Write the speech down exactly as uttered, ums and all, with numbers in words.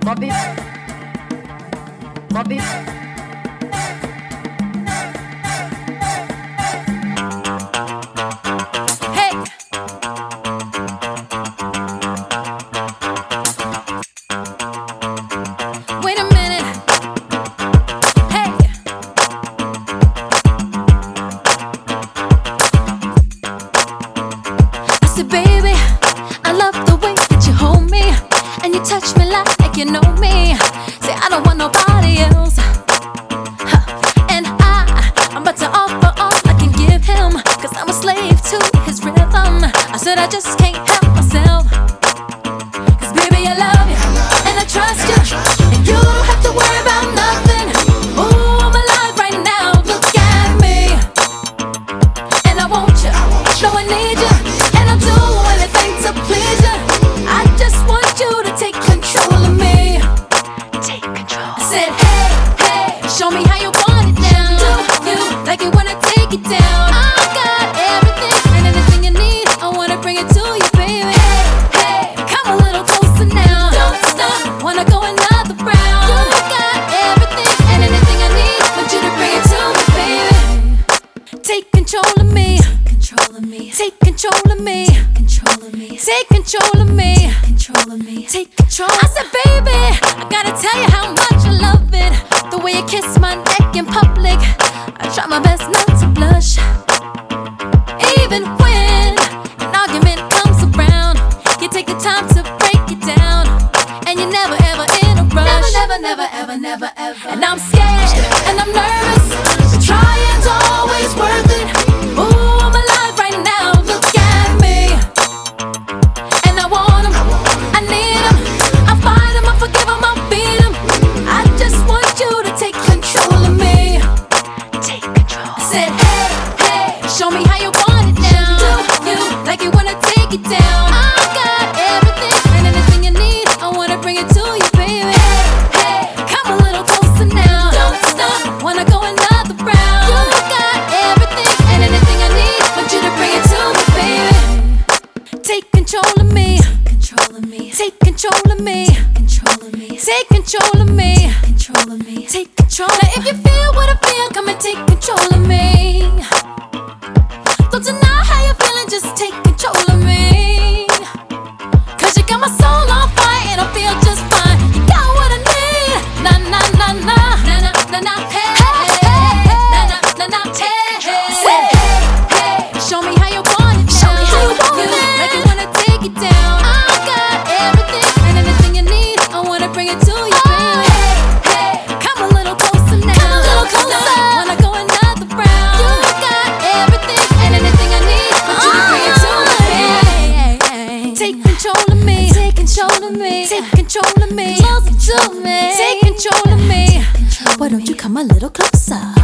Bobby, Bobby. Hey. Wait a minute. Hey. I said, baby, I love the way that you hold me and you touch me like you know me. Say I don't want nobody else, huh. And I, I'm about to offer all I can give him, cause I'm a slave to his rhythm. I said I just can't help myself, cause baby I love you and I trust you, and you don't have to worry about nothing. Ooh, I'm alive right now, look at me, and I want you, know I need you, and I'll do anything to please you. I just want you to take control of me. Take control. I said, hey, hey, show me how you want it now. Do you like it when I take it down? I got everything and anything you need. I wanna bring it to you, baby. Hey, hey, come a little closer now. Don't stop, wanna go another round. You got everything and anything I need. Want you to bring it to me, baby. Take control of me. Control of me. Take control of me. Control of me. Take control of me. Control of me. Take control. I said, baby, I gotta tell you how much I love it. The way you kiss my neck in public. I try my best not to blush, even when an argument comes around. You take the time to break it down, and you're never ever in a rush. Never, never, never, ever, never, ever. And I'm scared and I'm nervous. Trying's always worth it. Ooh, I'm alive right now. Look at me, and I want 'em, I need 'em, I fight 'em, I forgive 'em, I beat 'em. I just want you to take control of me. Take control. I said, hey, hey, show me how you want it now. Do you like it when I take it down? I got everything and anything you need. I wanna bring it to you, baby. Hey, hey, come a little closer now. Don't stop, wanna go another round. You got everything and anything I need. Want you to bring it to me, baby. Take control of me. Control of me. Take control of me. Control of me. Take control of me. Control of me. Take control. Now if you feel what I feel, come and take control of me. Don't deny how you're feeling, just take control of me. Cause you got my soul on fire and I feel just fine. You got what I need. Na na na na na na na na. Hey hey hey. Na na na na. Hey hey. Say hey hey. Show me how you want it now. Show me how you want it. Like you wanna take it down. I got everything and anything you need. I wanna bring it to you, baby. Hey hey. Come a little closer now. Come a little closer. Wanna go another round. You got everything and anything I need. Want you to bring it to me, baby. Take control of me. Take control of me. Take control of me. Closer to me. Take control of me. Why don't you come a little closer?